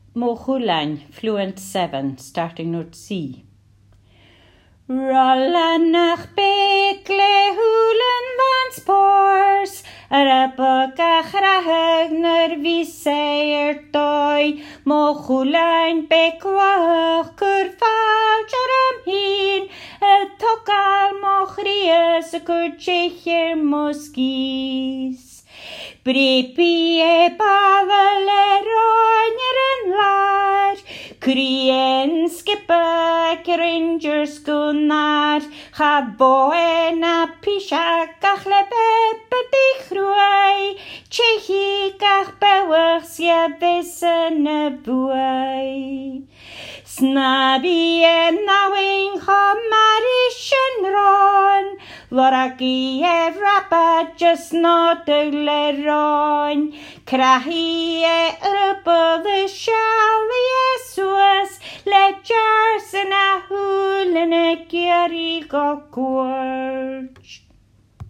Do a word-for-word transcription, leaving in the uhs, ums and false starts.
Mochulain, fluent seven, starting note C. Rollanach bekle hulen van spors, Arabagach rahagner vi seier doi, Mochulain bekwach kur falcharam hin, Et tokal mochrius kur checher moskis. Bripi e bavale roineren lar, Krien skipper rangers gunnar, Chaboe na pishakach lebepe dichrwai, Chechikach bewach sia visen e buai. Snabi e nawing chomarishen ron, Loragi e rapa just not a leron, Krahi e urbo the shali esuas, Le jars in a hul in a geri go gorge.